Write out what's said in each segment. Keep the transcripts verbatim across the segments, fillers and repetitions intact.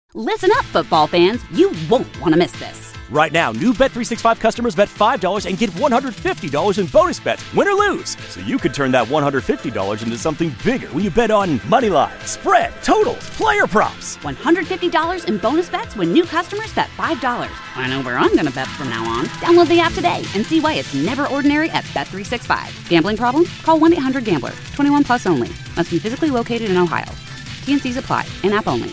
Listen up, football fans. You won't want to miss this. Right now, new Bet three sixty-five customers bet five dollars and get one hundred fifty dollars in bonus bets, win or lose. So you could turn that one hundred fifty dollars into something bigger when you bet on money line, spread, totals, player props. one hundred fifty dollars in bonus bets when new customers bet five dollars. I know where I'm going to bet from now on. Download the app today and see why it's never ordinary at Bet three sixty-five. Gambling problem? Call one eight hundred gambler. twenty-one plus only. Must be physically located in Ohio. T N Cs apply. In-app only.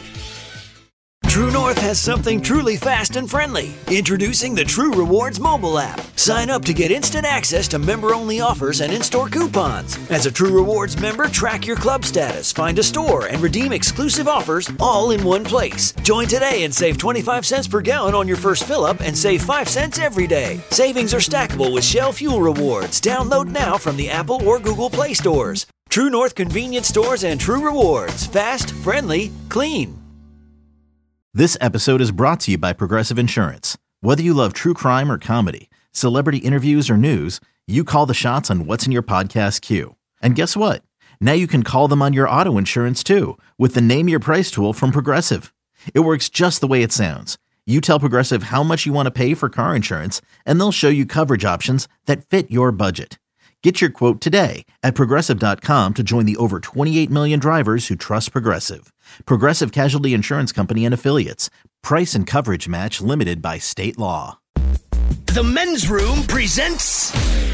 True North has something truly fast and friendly. Introducing the True Rewards mobile app. Sign up to get instant access to member-only offers and in-store coupons. As a True Rewards member, track your club status, find a store, and redeem exclusive offers all in one place. Join today and save twenty-five cents per gallon on your first fill-up and save five cents every day. Savings are stackable with Shell Fuel Rewards. Download now from the Apple or Google Play stores. True North convenience stores and True Rewards. Fast, friendly, clean. This episode is brought to you by Progressive Insurance. Whether you love true crime or comedy, celebrity interviews or news, you call the shots on what's in your podcast queue. And guess what? Now you can call them on your auto insurance too with the Name Your Price tool from Progressive. It works just the way it sounds. You tell Progressive how much you want to pay for car insurance, and they'll show you coverage options that fit your budget. Get your quote today at Progressive dot com to join the over twenty-eight million drivers who trust Progressive. Progressive Casualty Insurance Company and Affiliates. Price and coverage match limited by state law. The Men's Room presents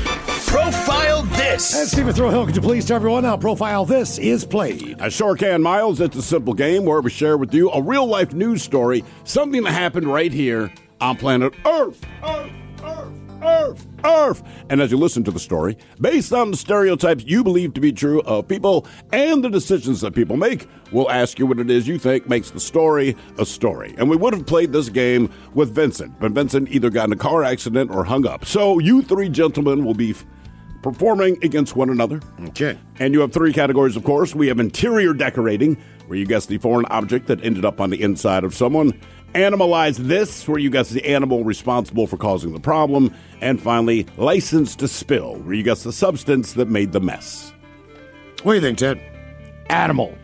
Profile This. And Stephen Throwhill, could you please tell everyone how Profile This is played? I sure can, Miles. It's a simple game where we share with you a real-life news story, something that happened right here on planet Earth. Earth, Earth, Earth, Earth. And as you listen to the story, based on the stereotypes you believe to be true of people and the decisions that people make, we'll ask you what it is you think makes the story a story. And we would have played this game with Vincent, but Vincent either got in a car accident or hung up. So you three gentlemen will be f- performing against one another. Okay. And you have three categories, of course. We have interior decorating, where you guess the foreign object that ended up on the inside of someone. Animalize This, where you guess the animal responsible for causing the problem. And finally, License to Spill, where you guess the substance that made the mess. What do you think, Ted? Animal.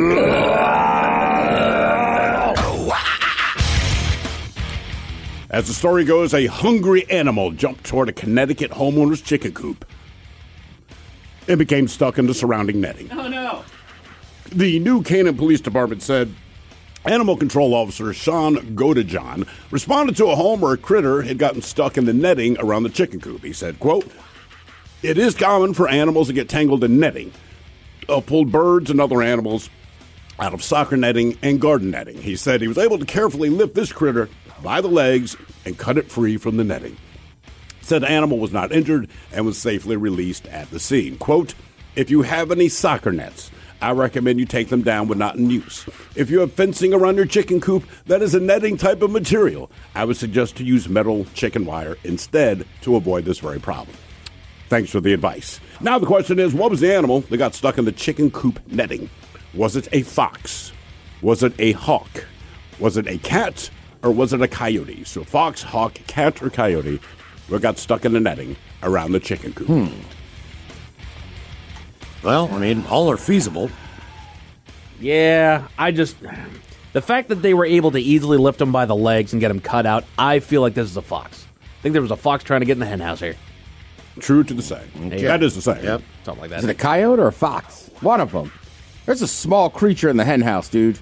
As the story goes, a hungry animal jumped toward a Connecticut homeowner's chicken coop and became stuck in the surrounding netting. Oh, no. The New Canaan Police Department said Animal Control Officer Sean Godejohn responded to a home where a critter had gotten stuck in the netting around the chicken coop. He said, quote, "It is common for animals to get tangled in netting, uh, pulled birds and other animals out of soccer netting and garden netting." He said he was able to carefully lift this critter by the legs and cut it free from the netting. Said the animal was not injured and was safely released at the scene. Quote, "If you have any soccer nets, I recommend you take them down when not in use. If you have fencing around your chicken coop that is a netting type of material, I would suggest to use metal chicken wire instead to avoid this very problem." Thanks for the advice. Now the question is, what was the animal that got stuck in the chicken coop netting? Was it a fox? Was it a hawk? Was it a cat? Or was it a coyote? So fox, hawk, cat, or coyote what got stuck in the netting around the chicken coop? Hmm. Well, I mean, all are feasible. Yeah, I just... The fact that they were able to easily lift him by the legs and get him cut out, I feel like this is a fox. I think there was a fox trying to get in the hen house here. True to the same. Okay. That is the same. Yep, something like that. Is it a coyote or a fox? One of them. There's a small creature in the hen house, dude.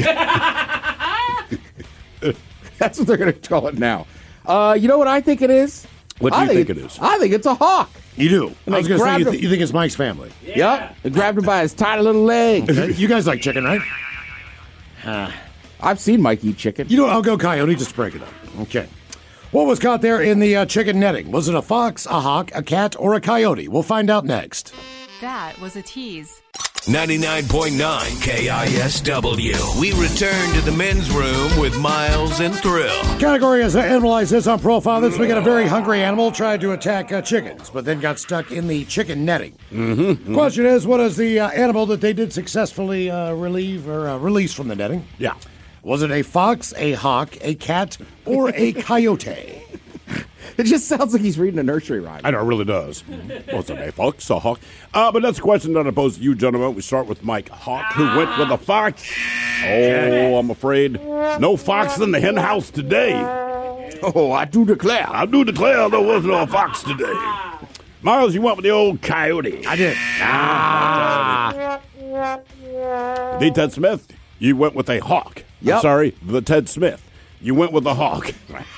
That's what they're going to call it now. Uh, you know what I think it is? What do I you think, think it is? I think it's a hawk. You do. And I was they going to say, you, grabbed th- you think it's Mike's family. Yeah. Yep. They grabbed him by his tiny little leg. You guys like chicken, right? Uh, I've seen Mike eat chicken. You know, I'll go coyote, just break it up. Okay. What was caught there in the uh, chicken netting? Was it a fox, a hawk, a cat, or a coyote? We'll find out next. That was a tease. ninety-nine point nine K I S W. We return to the men's room with Miles and Thrill. Category is uh, Animalize This on Profile This. We got a very hungry animal tried to attack uh, chickens, but then got stuck in the chicken netting. Mm-hmm, mm-hmm. Question is, what is the uh, animal that they did successfully uh, relieve or uh, release from the netting? Yeah. Was it a fox, a hawk, a cat, or a coyote? It just sounds like he's reading a nursery rhyme. I know, it really does. What's up, a fox, a hawk? Uh, but that's a question that I pose to you, gentlemen. We start with Mike Hawk, who went with a fox. Oh, I'm afraid no fox in the hen house today. Oh, I do declare. I do declare there was no fox today. Miles, you went with the old coyote. I did. Ah. The Ted Smith, you went with a hawk. Yep. I'm sorry, the Ted Smith. You went with a hawk.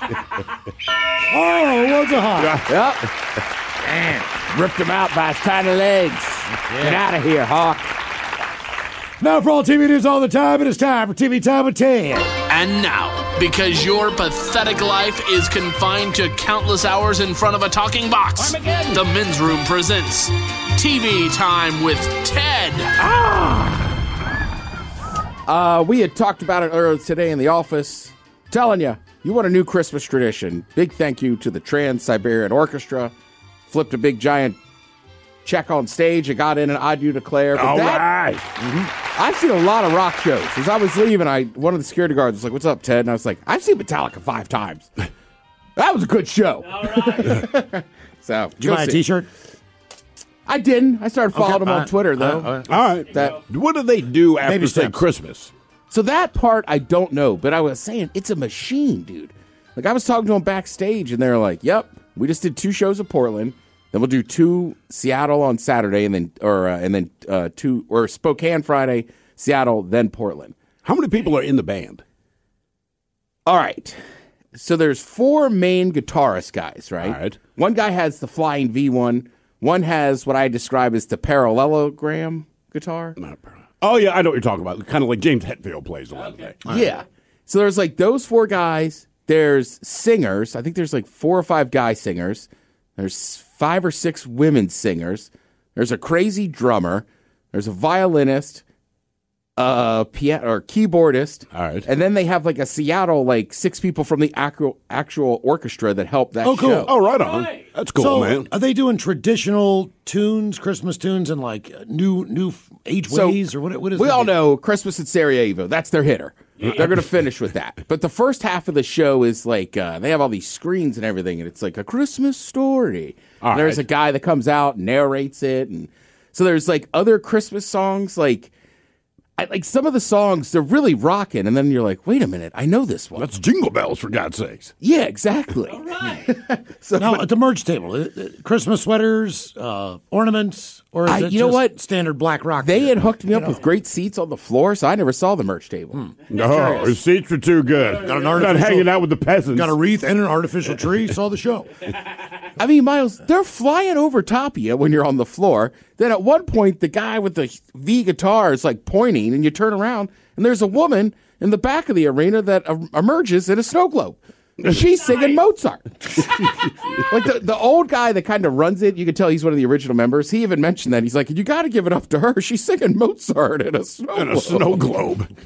Oh, it was a hawk. Yep. Man, ripped him out by his tiny legs. Get out of here, Hawk. Now for all T V news all the time, it is time for T V Time with Ted. And now, because your pathetic life is confined to countless hours in front of a talking box, the Men's Room presents T V Time with Ted. Ah! Uh, we had talked about it earlier today in the office. Telling you, you want a new Christmas tradition. Big thank you to the Trans-Siberian Orchestra. Flipped a big giant check on stage and got in an I Do Declare. But All that, right. Mm-hmm, I've seen a lot of rock shows. As I was leaving, I one of the security guards was like, "What's up, Ted?" And I was like, "I've seen Metallica five times. That was a good show." All right. So, Did you buy a see. T-shirt? I didn't. I started following Okay, him on all right. Twitter, though. All right, All right. That- what do they do after, Baby say, steps. Christmas? So that part I don't know, but I was saying it's a machine, dude. Like I was talking to them backstage, and they're like, "Yep, we just did two shows of Portland. Then we'll do two Seattle on Saturday, and then or uh, and then uh, two or Spokane Friday, Seattle, then Portland." How many people are in the band? All right. So there's four main guitarist guys, right? All right. One guy has the flying V one. One has what I describe as the parallelogram guitar. Not per- Oh, yeah, I know what you're talking about. Kind of like James Hetfield plays a lot of that. Yeah. So there's like those four guys. There's singers. I think there's like four or five guy singers. There's five or six women singers. There's a crazy drummer. There's a violinist, a piano or keyboardist. All right. And then they have like a Seattle, like six people from the actual actual orchestra that help that Oh, cool. show. Oh, right on. That's cool, so, man. are they doing traditional tunes, Christmas tunes, and like uh, new new f- age So, ways, or what? What is? we it? all know Christmas at Sarajevo. That's their hitter. They're going to finish with that. But the first half of the show is like, uh, they have all these screens and everything, and it's like a Christmas story. All And there's right. a guy that comes out and narrates it. And so there's like other Christmas songs, like, I, like some of the songs, they're really rocking. And then you're like, wait a minute, I know this one. That's Jingle Bells, for God's sakes. Yeah, exactly. So Now at the merch table, uh, uh, Christmas sweaters, uh, ornaments, or is I- it you know just what? standard black rock? they shit? had hooked me up You know? with great seats on the floor, so I never saw the merch table. No, his seats were too good. Got an Not artificial- hanging out with the peasants. Got a wreath and an artificial tree. Saw the show. I mean, Miles, they're flying over top of you when you're on the floor. Then at one point, the guy with the V guitar is like pointing, and you turn around, and there's a woman in the back of the arena that em- emerges in a snow globe. She's singing Mozart. Like the, the old guy that kind of runs it, you can tell he's one of the original members. He even mentioned that. He's like, you got to give it up to her. She's singing Mozart in a snow in a globe. snow globe.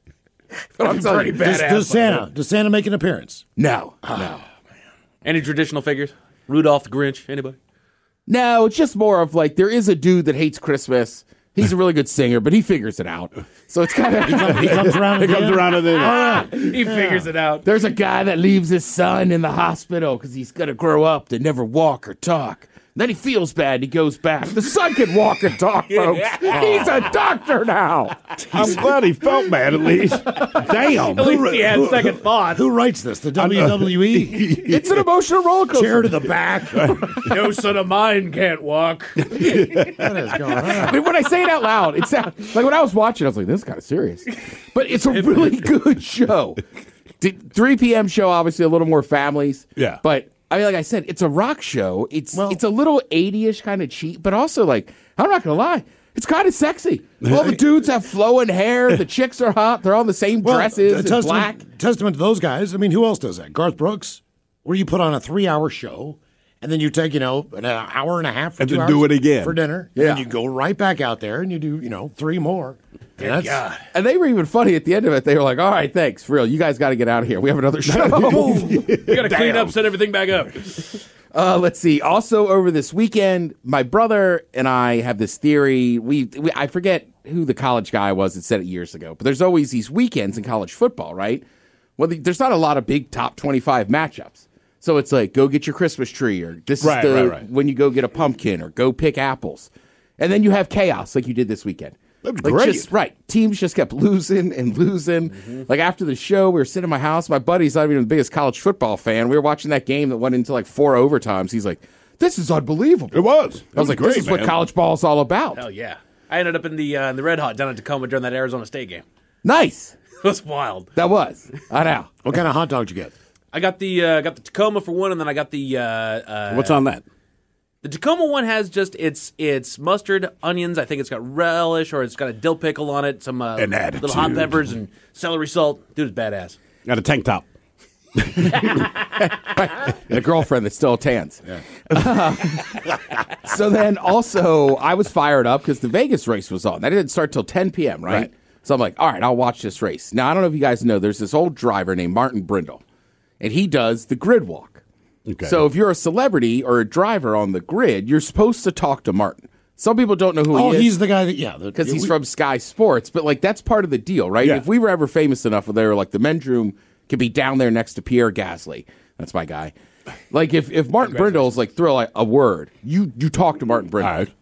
But I'm telling you, Does, does Santa? Does Santa make an appearance? no, no. Any traditional figures? Rudolph the Grinch? Anybody? No, it's just more of like there is a dude that hates Christmas. He's a really good singer, but he figures it out. So it's kind of He comes around. He comes around and then. All right. He figures it out. There's a guy that leaves his son in the hospital because he's going to grow up to never walk or talk. Then he feels bad. He goes back. The son can walk and talk, folks. He's a doctor now. I'm glad he felt bad at least. Damn. At least he had second thoughts. Who writes this? The W W E? It's an emotional roller coaster. Chair to the back. No son of mine can't walk. What is going on? I mean, when I say it out loud, it sounds like when I was watching, I was like, this is kind of serious. But it's a really good show. D- three p.m. show, obviously a little more families. Yeah. But I mean, like I said, it's a rock show. It's Well- it's a little eighty-ish kind of cheap, but also like, I'm not going to lie, it's kind of sexy. All the dudes have flowing hair. The chicks are hot. They're all in the same Well, dresses. a in testament, black. testament to those guys. I mean, who else does that? Garth Brooks, where you put on a three-hour show, and then you take, you know, an hour and a half for And two then hours do it again. for dinner. Yeah. And you go right back out there, and you do, you know, three more. And that's, And they were even funny at the end of it. They were like, all right, thanks. For real. You guys got to get out of here. We have another show. We got to clean up, set everything back up. Uh, let's see. Also, over this weekend, my brother and I have this theory. We, we I forget who the college guy was that said it years ago, but there's always these weekends in college football, right? Well, the, there's not a lot of big top twenty-five matchups. So it's like, go get your Christmas tree, or this Right, is the right, right. when you go get a pumpkin, or go pick apples. And then you have chaos like you did this weekend. That was Like great. just, right. Teams just kept losing and losing. Mm-hmm. Like after the show, we were sitting in my house. My buddy's not even the biggest college football fan. We were watching that game that went into like four overtimes. He's like, this is unbelievable. It was. It I was like, great, this is what man. college ball is all about. Hell yeah. I ended up in the uh, in the Red Hot down at Tacoma during that Arizona State game. Nice. It was wild. That was. I know. What kind of hot dog did you get? I got the uh, got the Tacoma for one, and then I got the uh, uh, What's on that? The Tacoma one has just it's it's mustard, onions. I think it's got relish, or it's got a dill pickle on it, some uh, An little hot attitude. peppers and celery salt. Dude, it's badass. Got a tank top. A girlfriend that still tans. Uh, so then also, I was fired up because the Vegas race was on. That didn't start till ten p.m., right? Right. So I'm like, all right, I'll watch this race. Now, I don't know if you guys know, there's this old driver named Martin Brindle, and he does the grid walk. Okay. So if you're a celebrity or a driver on the grid, you're supposed to talk to Martin. Some people don't know who Oh, he is. he's the guy that, yeah. the- Because he's we- from Sky Sports, but like that's part of the deal, right? Yeah. If we were ever famous enough, where they were like the men's room could be down there next to Pierre Gasly. That's my guy. Like if, if Martin Brindle's like throw like a word, you you talk to Martin Brindle. All right.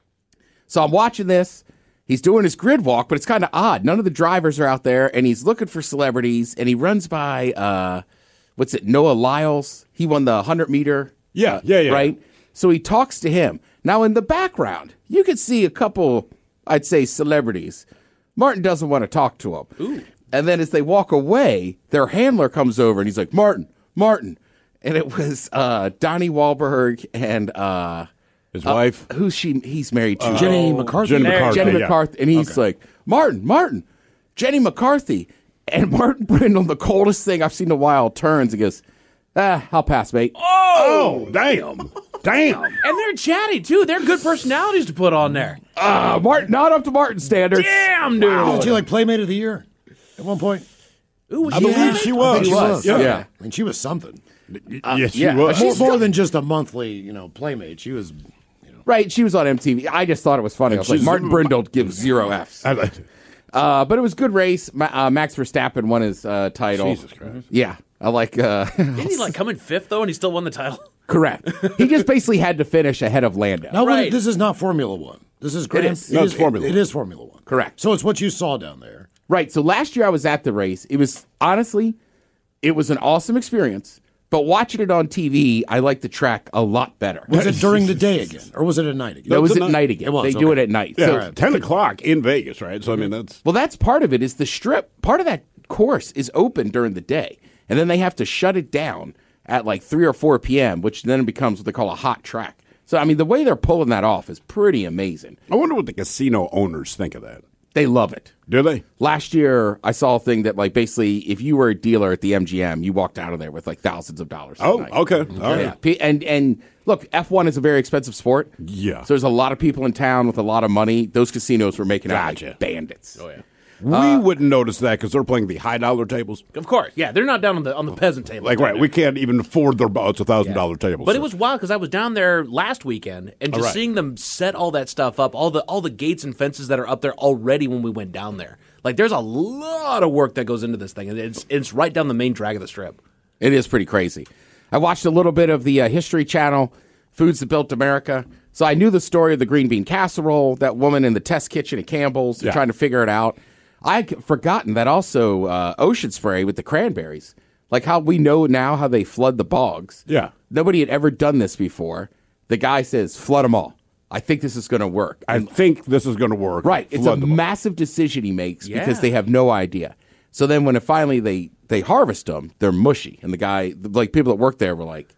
So I'm watching this. He's doing his grid walk, but it's kind of odd. None of the drivers are out there, and he's looking for celebrities. And he runs by uh, what's it? Noah Lyles. He won the hundred meter. Yeah, uh, yeah, yeah. Right. So he talks to him. Now in the background, you can see a couple, I'd say, celebrities. Martin doesn't want to talk to him. Ooh. And then as they walk away, their handler comes over and he's like, Martin, Martin. And it was uh, Donnie Wahlberg and uh, His wife. who's she? He's married to Jenny McCarthy. Jenny There. McCarthy. Jenny yeah. McCarthy. And he's like, Martin, Martin, Jenny McCarthy. And Martin Brindle, the coldest thing I've seen in a while, turns and goes, ah, I'll pass, mate. Oh, damn. Damn. And they're chatty too. They're good personalities to put on there. Uh, Martin, not up to Martin standards. Damn, dude. Wasn't she like Playmate of the Year at one point? Ooh, was I she believe good? she I was. think she was. Yeah. Yeah. I mean, she was something. yes, she yeah. was. More, She's more got- than just a monthly, you know, Playmate. She was. Right, she was on M T V. I just thought it was funny. I was like, She's- Martin Brindle gives zero Fs. I liked it. Uh, but it was a good race. Ma- uh, Max Verstappen won his uh, title. Jesus Christ. Yeah, I like. Uh, Didn't he like come in fifth though, and he still won the title? correct. He just basically had to finish ahead of Lando. Now, what- Right. this is not Formula One. This is Grand. is. No, it's Formula it- One. It is Formula One. Correct. So it's what you saw down there. Right. So last year I was at the race. It was honestly, it was an awesome experience. But watching it on T V, I like the track a lot better. Was it during the day again, or was it at night again? That was it's at a night, night- again. It was, they do it okay. at night. Yeah, So, ten o'clock in Vegas, right? So I mean, that's well, that's part of it. Is the strip part of that course is open during the day, and then they have to shut it down at like three or four p.m., which then becomes what they call a hot track. So I mean, the way they're pulling that off is pretty amazing. I wonder what the casino owners think of that. They love it. Do they? Last year, I saw a thing that like basically, if you were a dealer at the M G M, you walked out of there with like thousands of dollars. that Oh, night. okay. All right. Yeah. P- And and look, F one is a very expensive sport. Yeah. So there's a lot of people in town with a lot of money. Those casinos were making out Gotcha. like bandits. Oh yeah. We wouldn't notice that because they're playing the high dollar tables. Of course, yeah. They're not down on the on the peasant table. Like, right, we can't even afford their boats, a thousand dollar tables. But it was wild because I was down there last weekend and just right. seeing them set all that stuff up, all the all the gates and fences that are up there already when we went down there. Like, there's a lot of work that goes into this thing, and it's it's right down the main drag of the strip. It is pretty crazy. I watched a little bit of the uh, History Channel, Foods That Built America. So I knew the story of the green bean casserole, that woman in the test kitchen at Campbell's, they're Yeah. trying to figure it out. I'd forgotten that also uh, ocean spray with the cranberries. Like how we know now how they flood the bogs. Yeah. Nobody had ever done this before. The guy says, flood them all. I think this is going to work. I think this is going to work. Right. It's Flood a the boat. massive decision he makes Yeah. because they have no idea. So then when it finally they, they harvest them, they're mushy. And the guy, like people that work there were like,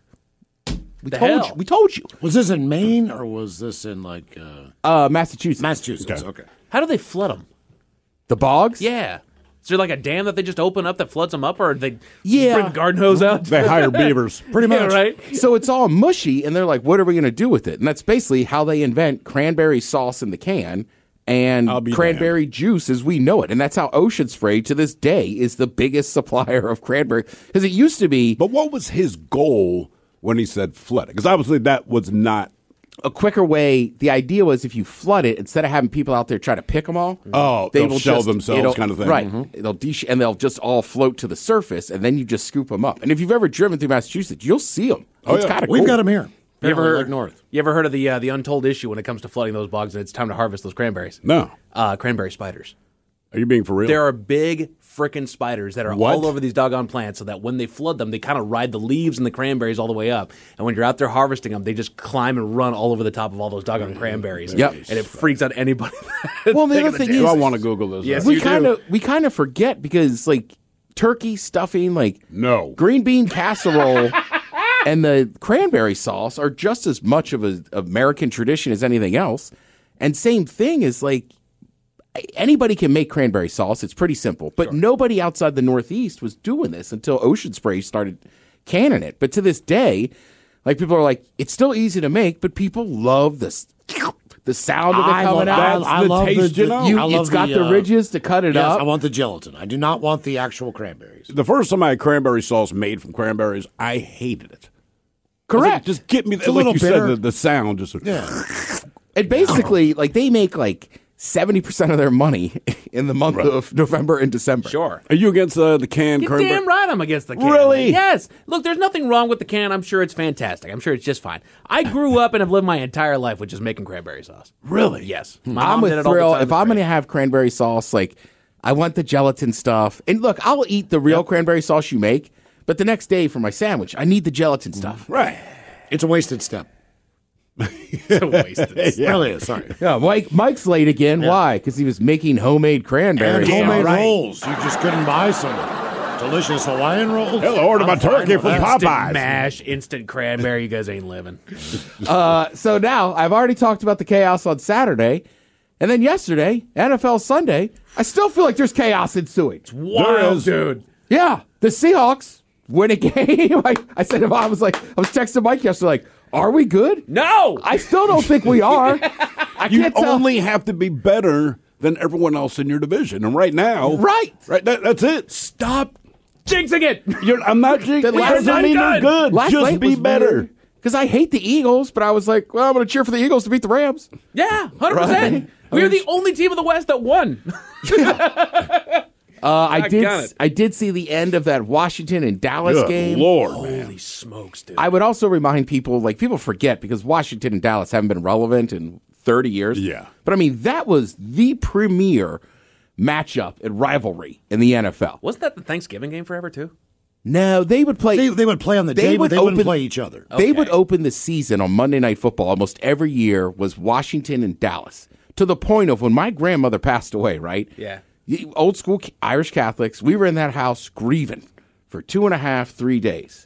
we The told hell? you. We told you. Was this in Maine or was this in like uh, Uh, Massachusetts. Massachusetts? Okay. How do they flood them? The bogs? Yeah. Is there like a dam that they just open up that floods them up, or they Yeah. bring garden hose out? They hire beavers. Pretty Yeah, much. right? So it's all mushy, and they're like, what are we going to do with it? And that's basically how they invent cranberry sauce in the can and I'll be cranberry juice as we know it. And that's how Ocean Spray to this day is the biggest supplier of cranberry. Because it used to be, But what was his goal when he said flood? Because obviously that was not a quicker way. The idea was if you flood it, instead of having people out there try to pick them all, oh, they they'll will shell just, themselves kind of thing. Right. Mm-hmm. They'll de- and they'll just all float to the surface, and then you just scoop them up. And if you've ever driven through Massachusetts, you'll see them. Oh, it's yeah. kind of We've cool. got them here. You ever, heard, Lake North. you ever heard of the uh, the untold issue when it comes to flooding those bogs and it's time to harvest those cranberries? No. Uh, cranberry spiders. Are you being for real? There are big frickin' spiders that are What? all over these doggone plants so that when they flood them, they kind of ride the leaves and the cranberries all the way up. And when you're out there harvesting them, they just climb and run all over the top of all those doggone cranberries. Yep. And it freaks out anybody. Well, the other thing is, I want to Google this. Yes, we you kind do. of we kind of forget because like turkey stuffing, like No. green bean casserole, and the cranberry sauce are just as much of a American tradition as anything else. And same thing is like anybody can make cranberry sauce. It's pretty simple, but nobody outside the Northeast was doing this until Ocean Spray started canning it. But to this day, like people are like, it's still easy to make, but people love this. The sound of it I coming love, out. I, I the love taste, the, you know? you, You, I love it's got the, the, uh, ridges to cut it Yes, up. I want the gelatin. I do not want the actual cranberries. The first time I had cranberry sauce made from cranberries, I hated it. Correct. I was like, just get me, It's a like little you bitter. said, the, the sound. Just Yeah. And basically, like they make like seventy percent of their money in the month of November and December. Sure. Are you against uh, the canned You're cranberry? damn right I'm against the can. Really? Yes. Look, there's nothing wrong with the can. I'm sure it's fantastic. I'm sure it's just fine. I grew up and have lived my entire life with just making cranberry sauce. Really? Yes. My I'm mom with did it all the Thrill. time. If It's I'm great. going to have cranberry sauce, like I want the gelatin stuff. And look, I'll eat the real cranberry sauce you make, but the next day for my sandwich, I need the gelatin stuff. Right. It's a wasted step. It's a wasted It really is. Sorry. Yeah, Mike. Mike's late again. Why? Because he was making homemade cranberry And homemade sauce. rolls. You just couldn't buy some delicious Hawaiian rolls. Hell, I ordered my I'm fine turkey with from that. Popeyes. Mash, instant cranberry. You guys ain't living. Uh, so now I've already talked about the chaos on Saturday, and then yesterday, N F L Sunday. I still feel like there's chaos ensuing. There is. dude. Yeah, the Seahawks win a game. I, I said, I was like, I was texting Mike yesterday, like, are we good? No. I still don't think we are. I You can't tell. only have to be better than everyone else in your division. And right now, Right. right, that, that's it. Stop jinxing it. You're, I'm not jinxing. The It last doesn't night mean good. you're good. Last Just night be was better. Because I hate the Eagles, but I was like, well, I'm going to cheer for the Eagles to beat the Rams. Yeah, one hundred percent. Right. We're the only team in the West that won. Uh, I I did. got it. I did see the end of that Washington and Dallas Good game. Lord, man. Holy smokes, dude. I would also remind people, like people forget because Washington and Dallas haven't been relevant in thirty years. Yeah. But I mean, that was the premier matchup and rivalry in the N F L. Wasn't that the Thanksgiving game forever, too? No, they would play. They, they would play on the They day, would but they wouldn't open- play each other. They Okay. would open the season on Monday Night Football almost every year was Washington and Dallas. To the point of when my grandmother passed away, right? Yeah. You- Old school Irish Catholics, we were in that house grieving for two and a half, three days.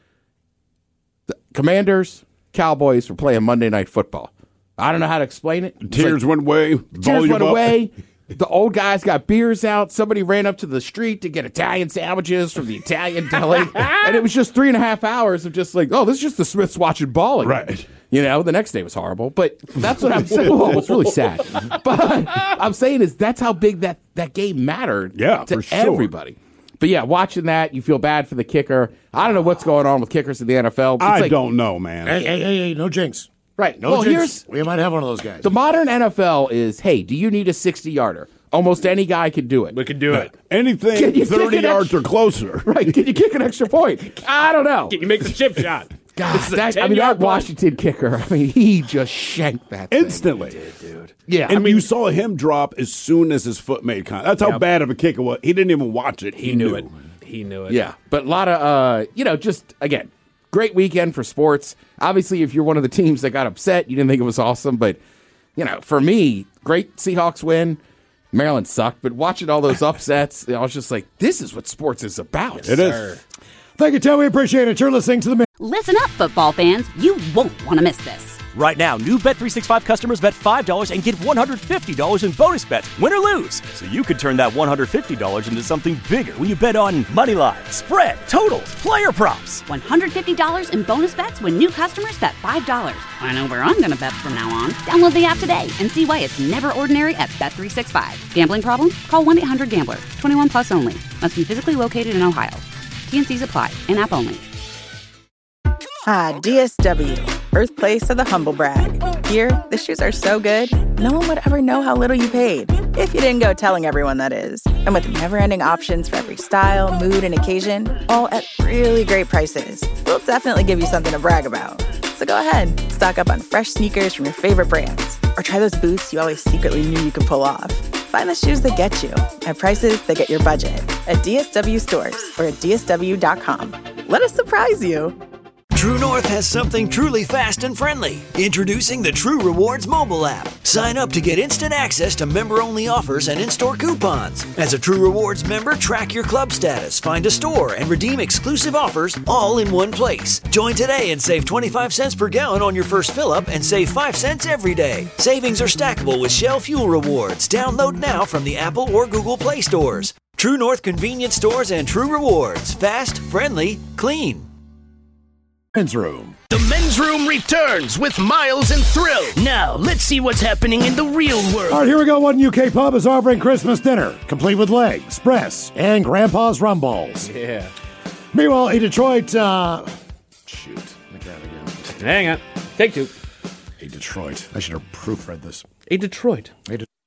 The Commanders, Cowboys were playing Monday Night Football. I don't know how to explain it. It's Tears like- went away. Tears volume went up. away. The old guys got beers out. Somebody ran up to the street to get Italian sandwiches from the Italian deli. And it was just three and a half hours of just like, oh, this is just the Smiths watching ball again. Right. You know, the next day was horrible. But that's what I'm saying. Well, it was really sad. But I'm saying is that's how big that, that game mattered Yeah, to for sure. everybody. But yeah, watching that, you feel bad for the kicker. I don't know what's going on with kickers in the N F L. It's I like- don't know, man. Hey, hey, hey, hey, no jinx. Right. No well, jinx. here's We might have one of those guys. the modern N F L is, hey, do you need a sixty-yarder? Almost any guy can do it. We can do it. Anything Can you thirty kick an yards extra- or closer. Right. Can you kick an extra point? I don't know. You make the chip shot. God, This is a that, I mean, ten-yard that punt. Washington kicker, I mean, he just shanked that thing. Instantly. Yeah. And I mean, you saw him drop as soon as his foot made contact. That's how Yep. bad of a kick it was. He didn't even watch it. He, He knew it. He knew it. yeah. But a lot of, uh, you know, just, again, great weekend for sports. Obviously, if you're one of the teams that got upset, you didn't think it was awesome. But, you know, for me, great Seahawks win. Maryland sucked. But watching all those upsets, I was just like, this is what sports is about. It is. Thank you, Tim. We appreciate it. You're listening to the Listen up, football fans. You won't want to miss this. Right now, new Bet three sixty-five customers bet five dollars and get one hundred fifty dollars in bonus bets, win or lose. So you could turn that one hundred fifty dollars into something bigger when you bet on money line, spread, totals, player props. one hundred fifty dollars in bonus bets when new customers bet five dollars. I know where I'm going to bet from now on. Download the app today and see why it's never ordinary at Bet three sixty-five. Gambling problem? Call one eight hundred gambler. twenty-one plus only. Must be physically located in Ohio. T and C's apply. In-app only. Hi, D S W. birthplace of the humble brag. Here, the shoes are so good, no one would ever know how little you paid. If you didn't go telling everyone, that is. And with never-ending options for every style, mood, and occasion, all at really great prices, we'll definitely give you something to brag about. So go ahead, stock up on fresh sneakers from your favorite brands, or try those boots you always secretly knew you could pull off. Find the shoes that get you at prices that get your budget at D S W stores or at D S W dot com. Let us surprise you. True North has something truly fast and friendly. Introducing the True Rewards mobile app. Sign up to get instant access to member-only offers and in-store coupons. As a True Rewards member, track your club status, find a store, and redeem exclusive offers all in one place. Join today and save twenty-five cents per gallon on your first fill-up and save five cents every day. Savings are stackable with Shell Fuel Rewards. Download now from the Apple or Google Play stores. True North Convenience Stores and True Rewards. Fast, friendly, clean. Men's Room. The Men's Room returns with Miles and Thrill. Now, let's see what's happening in the real world. All right, here we go. One U K pub is offering Christmas dinner, complete with legs, breasts, and Grandpa's rum balls. Yeah. Meanwhile, a Detroit, uh... Shoot. Look at that again. Hang on. Take two. A Detroit. I should have proofread this. A Detroit. A De-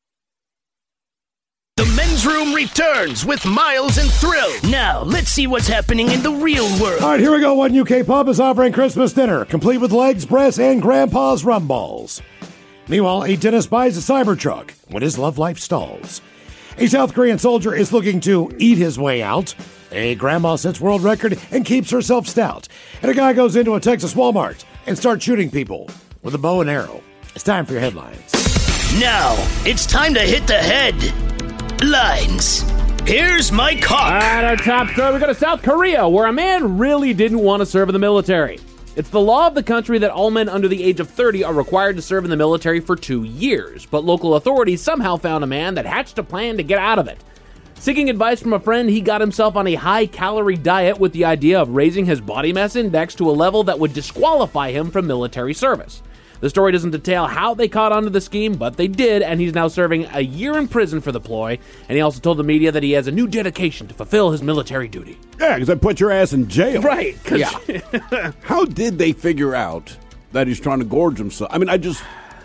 The Men's Room returns with Miles and Thrill. Now, let's see what's happening in the real world. All right, here we go. One U K pub is offering Christmas dinner, complete with legs, breasts, and Grandpa's rum balls. Meanwhile, a dentist buys a Cybertruck when his love life stalls. A South Korean soldier is looking to eat his way out. A grandma sets world record and keeps herself stout. And a guy goes into a Texas Walmart and starts shooting people with a bow and arrow. It's time for your headlines. Now, it's time to hit the head. Lines. Here's my cock. At our top story, we go to South Korea, where a man really didn't want to serve in the military. It's the law of the country that all men under the age of thirty are required to serve in the military for two years, but local authorities somehow found a man that hatched a plan to get out of it. Seeking advice from a friend, he got himself on a high-calorie diet with the idea of raising his body mass index to a level that would disqualify him from military service. The story doesn't detail how they caught onto the scheme, but they did, and he's now serving a year in prison for the ploy. And he also told the media that he has a new dedication to fulfill his military duty. Yeah, because I put your ass in jail. Right. Yeah. How did they figure out that he's trying to gorge himself? I mean, I just...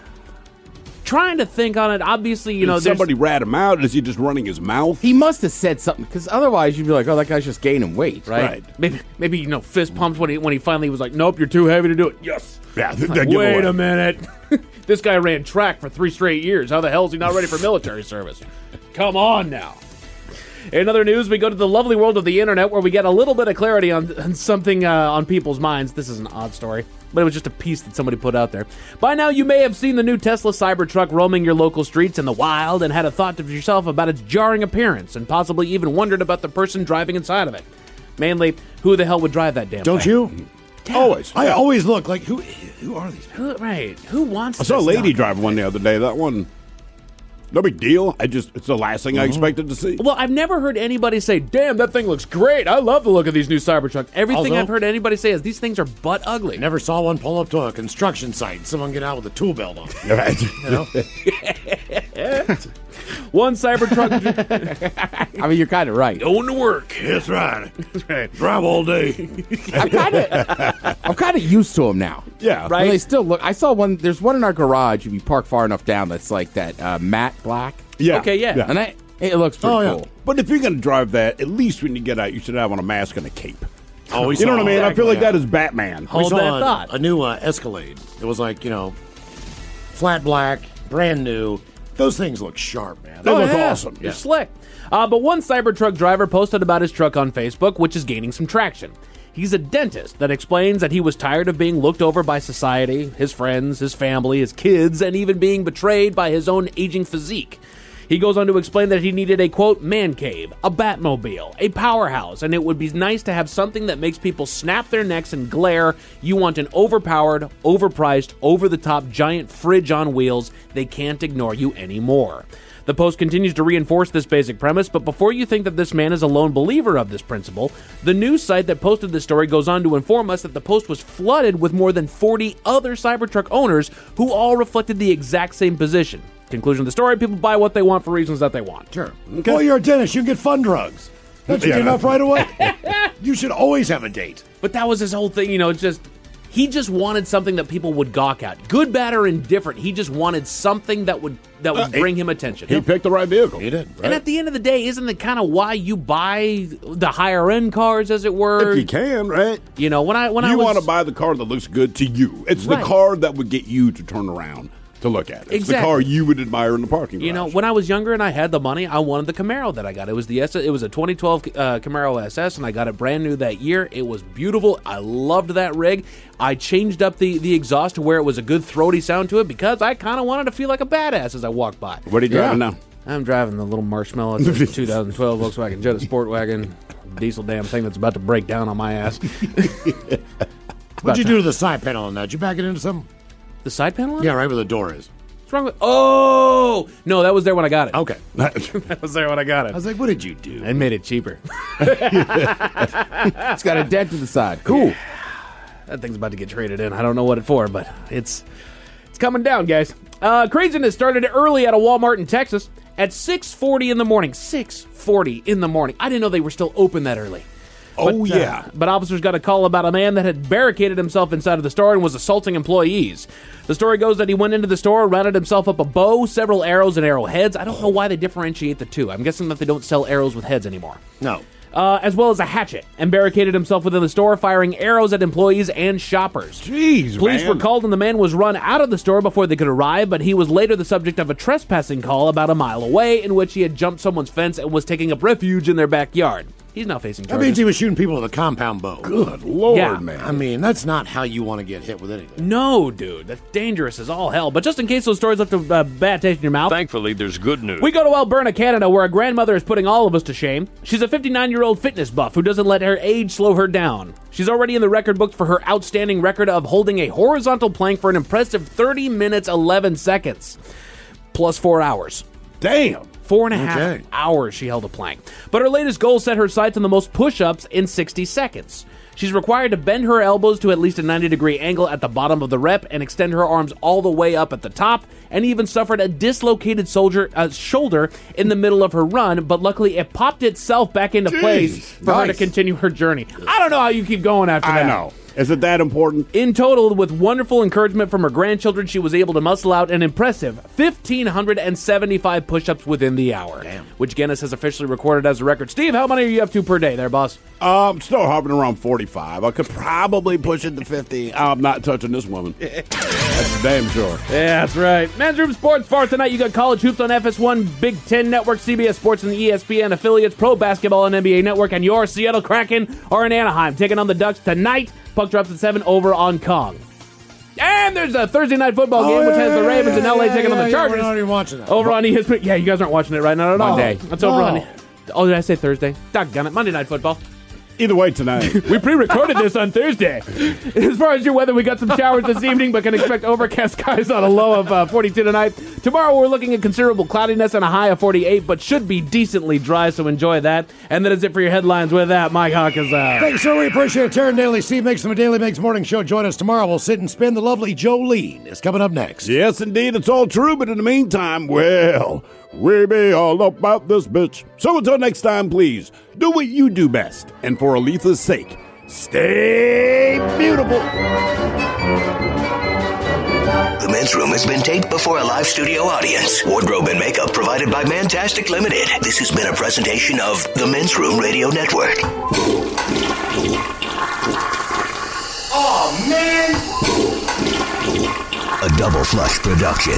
Trying to think on it, obviously, you know, Did somebody rat him out? Is he just running his mouth? He must have said something, because otherwise you'd be like, oh, that guy's just gaining weight. Right. right. Maybe, maybe you know, fist pumps when he when he finally was like, nope, you're too heavy to do it. Yes. Yeah. Th- like, th- wait a minute. This guy ran track for three straight years. How the hell is he not ready for military service? Come on now. In other news, we go to the lovely world of the internet, where we get a little bit of clarity on, on something uh, on people's minds. This is an odd story, but it was just a piece that somebody put out there. By now, you may have seen the new Tesla Cybertruck roaming your local streets in the wild and had a thought to yourself about its jarring appearance and possibly even wondered about the person driving inside of it. Mainly, who the hell would drive that damn Don't thing? you? Yeah. Always. I always look like, who Who are these people? Who, right. Who wants I saw a this lady now? drive one the other day. That one, no big deal. I just, it's the last thing I expected to see. Well, I've never heard anybody say, damn, that thing looks great. I love the look of these new Cybertrucks. Everything Also- I've heard anybody say is these things are butt ugly. Never saw one pull up to a construction site and someone get out with a tool belt on. Right. You know? One Cybertruck. I mean, you're kind of right. Going to work. That's right. That's right. Drive all day. I'm kind of, I'm kind of used to them now. Yeah. Right. And they still look. I saw one. There's one in our garage. If you park far enough down, that's like that uh, matte black. Yeah. Okay, yeah. And I, it looks pretty Oh, yeah. cool. But if you're going to drive that, at least when you get out, you should have on a mask and a cape. Oh, we You know saw- what I mean? I feel like Yeah. that is Batman. We Hold saw that a, thought. a new uh, Escalade. It was like, you know, flat black, brand new. Those things look sharp, man. They Oh, look yeah. awesome. They're slick. Uh, but one Cybertruck driver posted about his truck on Facebook, which is gaining some traction. He's a dentist that explains that he was tired of being looked over by society, his friends, his family, his kids, and even being betrayed by his own aging physique. He goes on to explain that he needed a, quote, man cave, a Batmobile, a powerhouse, and it would be nice to have something that makes people snap their necks and glare. You want an overpowered, overpriced, over-the-top giant fridge on wheels. They can't ignore you anymore. The post continues to reinforce this basic premise, but before you think that this man is a lone believer of this principle, the news site that posted this story goes on to inform us that the post was flooded with more than forty other Cybertruck owners who all reflected the exact same position. Conclusion of the story, people buy what they want for reasons that they want. Sure. Well, you're a dentist. You can get fun drugs. Don't you Yeah. get enough right away? You should always have a date. But that was his whole thing, you know, it's just, He just wanted something that people would gawk at. Good, bad, or indifferent. He just wanted something that would that would Uh, he- bring him attention. He picked the right vehicle. He did. And at the end of the day, isn't it kind of why you buy the higher end cars, as it were? If you can, right? You know, when I when I you was, want to buy the car that looks good to you. It's Right. the car that would get you to turn around to look at it. It's Exactly. the car you would admire in the parking garage. You know, when I was younger and I had the money, I wanted the Camaro that I got. It was the S- it was a twenty twelve uh, Camaro S S, and I got it brand new that year. It was beautiful. I loved that rig. I changed up the, the exhaust to where it was a good throaty sound to it because I kind of wanted to feel like a badass as I walked by. What are you driving Yeah. now? I'm driving the little Marshmallow. It's a two thousand twelve Volkswagen Jetta Sport Wagon. Diesel damn thing that's about to break down on my ass. What'd you do to the side panel on that? Did you back it into something? The side panel on it? Yeah, right where the door is. What's wrong with... Oh! No, that was there when I got it. Okay. That was there when I got it. I was like, what did you do? I made it cheaper. It's got a dent to the side. Cool. That thing's about to get traded in. I don't know what it's for, but it's it's coming down, guys. Uh, craziness started early at a Walmart in Texas at six forty in the morning. six forty in the morning. I didn't know they were still open that early. Oh, But, yeah. Uh, but officers got a call about a man that had barricaded himself inside of the store and was assaulting employees. The story goes that he went into the store, rounded himself up a bow, several arrows, and arrowheads. I don't know why they differentiate the two. I'm guessing that they don't sell arrows with heads anymore. No. Uh, as well as a hatchet, and barricaded himself within the store, firing arrows at employees and shoppers. Jeez, Police man. were called and the man was run out of the store before they could arrive, but he was later the subject of a trespassing call about a mile away in which he had jumped someone's fence and was taking up refuge in their backyard. He's now facing That charges. means he was shooting people with a compound bow. Good Lord, Yeah. man. I mean, that's not how you want to get hit with anything. No, dude. That's dangerous as all hell. But just in case those stories left a uh, bad taste in your mouth, Thankfully, there's good news. we go to Alberta, Canada, where a grandmother is putting all of us to shame. She's a fifty-nine-year-old fitness buff who doesn't let her age slow her down. She's already in the record books for her outstanding record of holding a horizontal plank for an impressive thirty minutes, eleven seconds, plus four hours. Damn. Four and a half Okay. hours she held a plank. But her latest goal set her sights on the most push-ups in sixty seconds. She's required to bend her elbows to at least a ninety degree angle at the bottom of the rep and extend her arms all the way up at the top, and even suffered a dislocated soldier, uh, shoulder in the middle of her run, but luckily it popped itself back into Jeez, place for her to nice. continue her journey. I don't know how you keep going after I that. know. Is it that important? In total, with wonderful encouragement from her grandchildren, she was able to muscle out an impressive one thousand five hundred seventy-five push-ups within the hour. Damn. Which Guinness has officially recorded as a record. Steve, how many are you up to per day there, boss? Uh, I'm still hovering around forty-five. I could probably push it to fifty. I'm not touching this woman. That's damn sure. Yeah, that's right. Men's Room Sports Bar tonight. You got college hoops on F S one, Big Ten Network, C B S Sports, and the E S P N affiliates, pro basketball on N B A Network, and your Seattle Kraken are in Anaheim, taking on the Ducks tonight. Puck drops at seven over on Kong. And there's a Thursday night football game, Oh, which yeah, has the yeah, Ravens yeah, in L A yeah, taking on yeah, the yeah, Chargers. we're not even watching that. Over on E S P N. Yeah, you guys aren't watching it right now at all. Monday. That's over No. on. Oh, did I say Thursday? Doggone it. Monday Night Football. Either way, tonight. We pre-recorded this on Thursday. As far as your weather, we got some showers this evening, but can expect overcast skies on a low of uh, forty-two tonight. Tomorrow, we're looking at considerable cloudiness and a high of forty-eight, but should be decently dry, so enjoy that. And that is it for your headlines. With that, Mike Hawk is out. Thanks, sir. We appreciate it. Taryn Daly, Steve makes them a Daily Makes Morning Show. Join us tomorrow. We'll sit and spin. The lovely Jolene is coming up next. Yes, indeed, it's all true, but in the meantime, well, we be all about this bitch. So until next time, please, do what you do best. And for Aletha's sake, stay beautiful. The Men's Room has been taped before a live studio audience. Wardrobe and makeup provided by Mantastic Limited. This has been a presentation of the Men's Room Radio Network. Oh, man! A Double Flush production.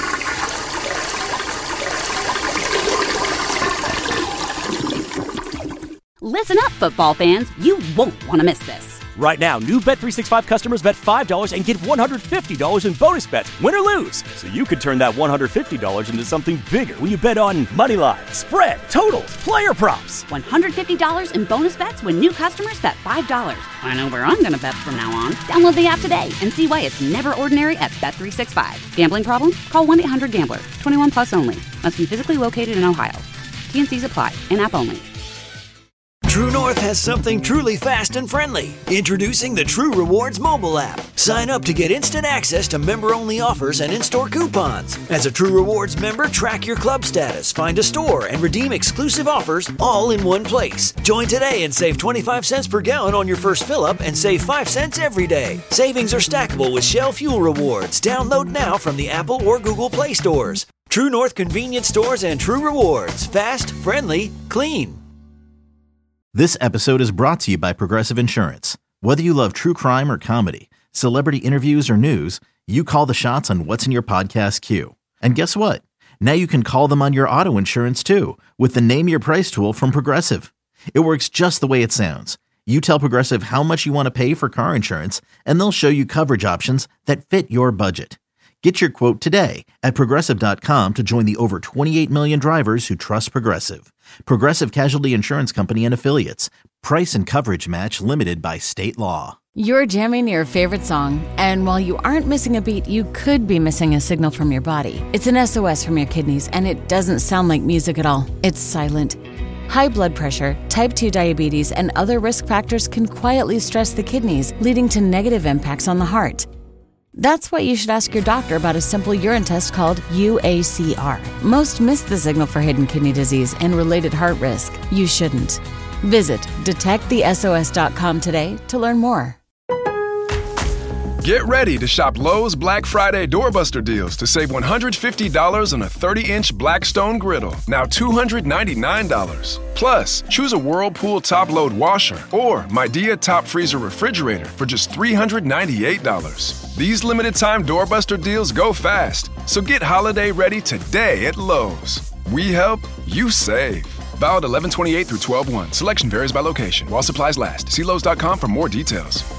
Listen up, football fans. You won't want to miss this. Right now, new Bet three sixty-five customers bet five dollars and get one hundred fifty dollars in bonus bets, win or lose. So you could turn that one hundred fifty dollars into something bigger when you bet on money lines, spread, totals, player props. one hundred fifty dollars in bonus bets when new customers bet five dollars. I know where I'm going to bet from now on. Download the app today and see why it's never ordinary at Bet three sixty-five. Gambling problem? Call one eight hundred gambler. twenty-one plus only. Must be physically located in Ohio. T N Cs apply. In-app only. True North has something truly fast and friendly. Introducing the True Rewards mobile app. Sign up to get instant access to member-only offers and in-store coupons. As a True Rewards member, track your club status, find a store, and redeem exclusive offers all in one place. Join today and save twenty-five cents per gallon on your first fill-up and save five cents every day. Savings are stackable with Shell Fuel Rewards. Download now from the Apple or Google Play stores. True North Convenience Stores and True Rewards. Fast, friendly, clean. This episode is brought to you by Progressive Insurance. Whether you love true crime or comedy, celebrity interviews or news, you call the shots on what's in your podcast queue. And guess what? Now you can call them on your auto insurance too with the Name Your Price tool from Progressive. It works just the way it sounds. You tell Progressive how much you want to pay for car insurance, and they'll show you coverage options that fit your budget. Get your quote today at Progressive dot com to join the over twenty-eight million drivers who trust Progressive. Progressive Casualty Insurance Company and Affiliates. Price and coverage match limited by state law. You're jamming your favorite song, and while you aren't missing a beat, you could be missing a signal from your body. It's an S O S from your kidneys, and it doesn't sound like music at all. It's silent. High blood pressure, type two diabetes, and other risk factors can quietly stress the kidneys, leading to negative impacts on the heart. That's why you should ask your doctor about a simple urine test called U A C R. Most miss the signal for hidden kidney disease and related heart risk. You shouldn't. Visit detect the S O S dot com today to learn more. Get ready to shop Lowe's Black Friday Doorbuster deals to save one hundred fifty dollars on a thirty-inch Blackstone griddle, now two hundred ninety-nine dollars. Plus, choose a Whirlpool top-load washer or Midea top freezer refrigerator for just three hundred ninety-eight dollars. These limited-time Doorbuster deals go fast, so get holiday ready today at Lowe's. We help, you save. Valid eleven twenty-eight through twelve one. Selection varies by location. While supplies last. See Lowe's dot com for more details.